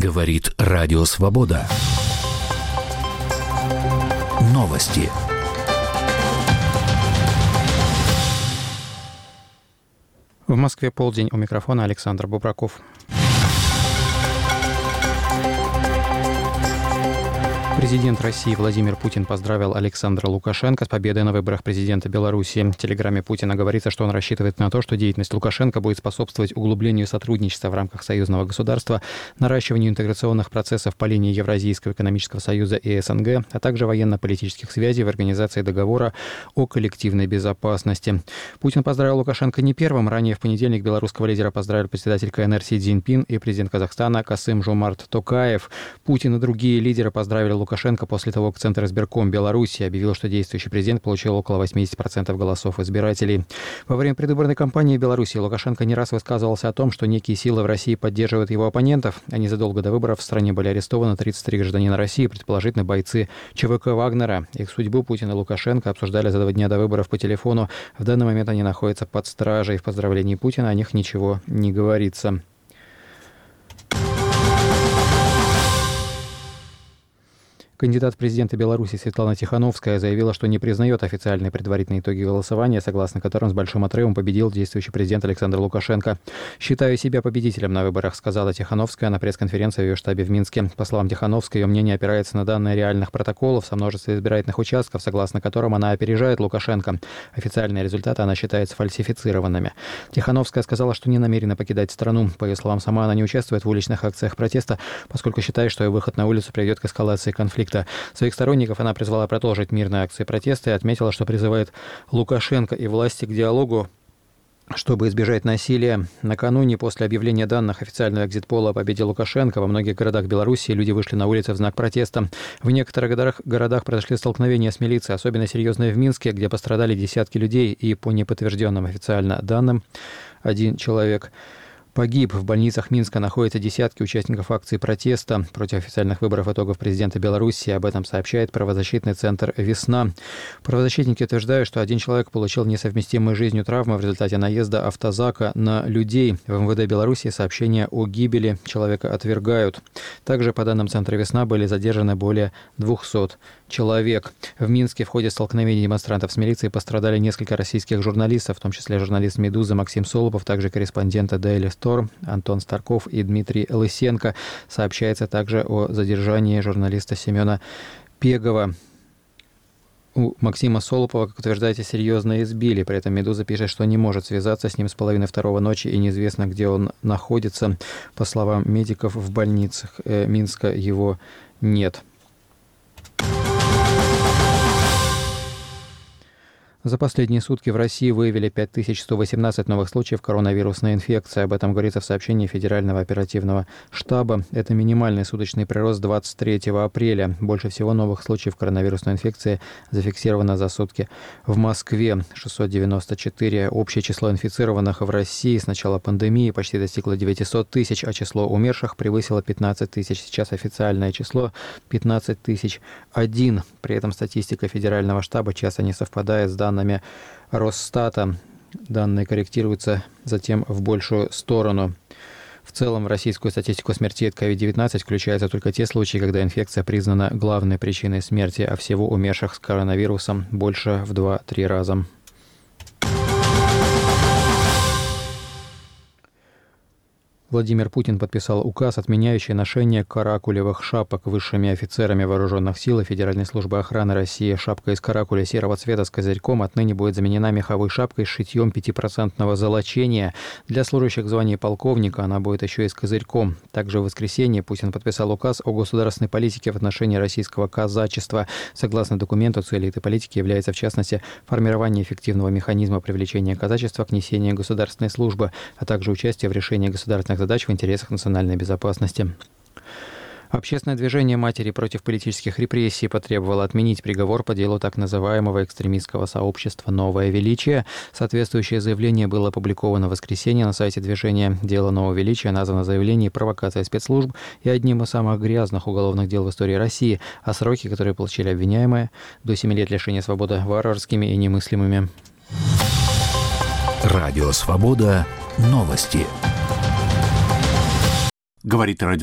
Говорит Радио Свобода. Новости. В Москве полдень, у микрофона Александр Бубраков. Президент России Владимир Путин поздравил Александра Лукашенко с победой на выборах президента Беларуси. В телеграмме Путина говорится, что он рассчитывает на то, что деятельность Лукашенко будет способствовать углублению сотрудничества в рамках союзного государства, наращиванию интеграционных процессов по линии Евразийского экономического союза и СНГ, а также военно-политических связей в организации договора о коллективной безопасности. Путин поздравил Лукашенко не первым. Ранее в понедельник белорусского лидера поздравил председатель КНР Си Цзиньпин и президент Казахстана Касым-Жомарт Токаев. Путин и другие лидеры поздравили Лукашенко после того, как Центр избирком Беларуси объявил, что действующий президент получил около 80% голосов избирателей. Во время предвыборной кампании в Беларуси Лукашенко не раз высказывался о том, что некие силы в России поддерживают его оппонентов. А незадолго до выборов в стране были арестованы 33 гражданина России, предположительно бойцы ЧВК «Вагнера». Их судьбу Путин и Лукашенко обсуждали за 2 дня до выборов по телефону. В данный момент они находятся под стражей. В поздравлении Путина о них ничего не говорится. Кандидат в президенты Беларуси Светлана Тихановская заявила, что не признает официальные предварительные итоги голосования, согласно которым с большим отрывом победил действующий президент Александр Лукашенко. «Считаю себя победителем на выборах», сказала Тихановская на пресс-конференции в ее штабе в Минске. По словам Тихановской, ее мнение опирается на данные реальных протоколов со множеством избирательных участков, согласно которым она опережает Лукашенко. Официальные результаты она считает сфальсифицированными. Тихановская сказала, что не намерена покидать страну. По ее словам, сама она не участвует в уличных акциях протеста, поскольку считает, что ее выход на улицу приведет к эскалации конфликта. Своих сторонников она призвала продолжить мирные акции протеста и отметила, что призывает Лукашенко и власти к диалогу, чтобы избежать насилия. Накануне, после объявления данных официального экзит-пола о победе Лукашенко, во многих городах Беларуси люди вышли на улицы в знак протеста. В некоторых городах произошли столкновения с милицией, особенно серьезные в Минске, где пострадали десятки людей, и по неподтвержденным официально данным 1 человек погиб. В больницах Минска находятся десятки участников акции протеста против официальных выборов итогов президента Беларуси. Об этом сообщает правозащитный центр «Весна». Правозащитники утверждают, что 1 человек получил несовместимые с жизнью травмы в результате наезда автозака на людей. В МВД Беларуси сообщения о гибели человека отвергают. Также, по данным центра «Весна», были задержаны более 200 человек. В Минске в ходе столкновений демонстрантов с милицией пострадали несколько российских журналистов, в том числе журналист «Медузы» Максим Солопов, также корреспонденты Daily Storm Антон Старков и Дмитрий Лысенко. Сообщается также о задержании журналиста Семена Пегова. У Максима Солопова, как утверждаете, серьезно избили. При этом «Медуза» пишет, что не может связаться с ним с 1:30 ночи и неизвестно, где он находится. По словам медиков, в больницах Минска его нет. За последние сутки в России выявили 5118 новых случаев коронавирусной инфекции. Об этом говорится в сообщении Федерального оперативного штаба. Это минимальный суточный прирост 23 апреля. Больше всего новых случаев коронавирусной инфекции зафиксировано за сутки в Москве. 694. Общее число инфицированных в России с начала пандемии почти достигло 900 тысяч, а число умерших превысило 15 тысяч. Сейчас официальное число 15 001. При этом статистика Федерального штаба часто не совпадает с данными Росстата. Данные корректируются затем в большую сторону. В целом в российскую статистику смертей от COVID-19 включаются только те случаи, когда инфекция признана главной причиной смерти, а всего умерших с коронавирусом больше в 2-3 раза. Владимир Путин подписал указ, отменяющий ношение каракулевых шапок высшими офицерами вооруженных сил и Федеральной службы охраны России. Шапка из каракуля серого цвета с козырьком отныне будет заменена меховой шапкой с шитьем 5% золочения. Для служащих в звании полковника она будет еще и с козырьком. Также в воскресенье Путин подписал указ о государственной политике в отношении российского казачества. Согласно документу, целью этой политики является, в частности, формирование эффективного механизма привлечения казачества к несению государственной службы, а также участие в решении государственных задач в интересах национальной безопасности. Общественное движение «Матери против политических репрессий» потребовало отменить приговор по делу так называемого экстремистского сообщества «Новое величие». Соответствующее заявление было опубликовано в воскресенье на сайте движения. Дело «Нового величия» названо заявлением провокацией спецслужб и одним из самых грязных уголовных дел в истории России, а сроки, которые получили обвиняемые, до 7 лет лишения свободы, варварскими и немыслимыми. Радио Свобода. Новости. Говорит радио